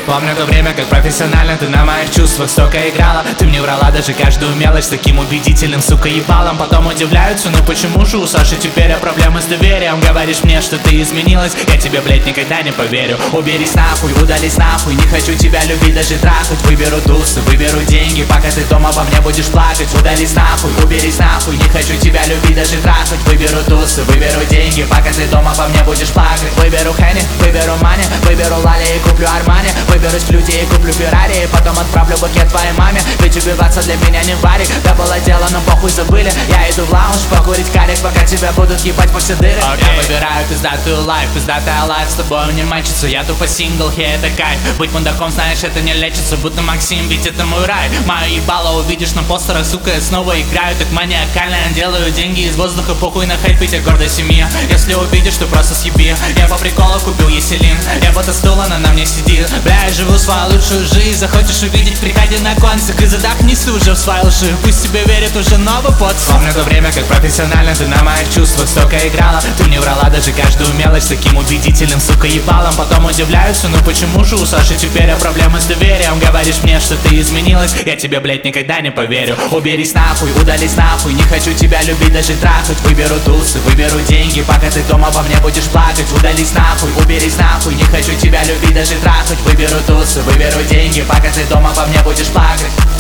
Помню то время, как профессионально ты на моих чувствах столько играла. Ты мне врала даже каждую мелочь с таким убедительным, сука, ебалом. Потом удивляются, ну почему же у Саши теперь проблемы с доверием? Говоришь мне, что ты изменилась, я тебе, блять, никогда не поверю. Уберись нахуй, удались нахуй, не хочу тебя любить, даже трахать. Выберу тусы, выберу деньги, пока ты дома обо мне будешь плакать. Удались нахуй, уберись нахуй, не хочу тебя любить, даже трахать. Выберу тусы, выберу деньги, пока ты дома обо мне будешь плакать. Выберу Хенни, выберу Мани, выберу Лали и куплю Армани. Выберусь в люди и куплю Феррари, и потом отправлю букет твоей маме. Ведь убиваться для меня не варик, да было дело, но похуй забыли. Я иду в лаунж покурить карик, пока тебя будут ебать во все дыры. Я выбираю пиздатую лайф, пиздатая лайф, с тобой не мачится. Я тупо сингл, хей, это кайф. Быть мудаком, знаешь, это не лечится, будто Максим, ведь это мой рай. Мое ебало увидишь на постерах, сука, я снова играю так маниакально. Делаю деньги из воздуха, похуй на хайп, я гордая семья. Если увидишь, то просто съеби. Я по приколу купил Еселин, я под стул, она на мне сидит. Бля, я живу свою лучшую жизнь, захочешь увидеть, приходи на концерт и задохнись ты уже в своей лжи. Пусть тебе верит уже новый подсуд. Помню то время, как профессионально ты на моих чувствах столько играла. Ты мне врала даже каждую мелочь с таким убедительным, сука, ебалом. Потом удивляются, ну почему же у Саши теперь проблемы с доверием? Говоришь мне, что ты изменилась, я тебе, блять, никогда не поверю. Уберись нахуй, удались нахуй, не хочу тебя любить, даже трахать. Выберу тусы, выберу деньги, пока ты дома обо мне будешь плакать. Удались нахуй, уберись нахуй, не хочу тебя любить, даже трахать. Выберу тусы, выберу деньги, пока ты дома обо мне будешь плакать.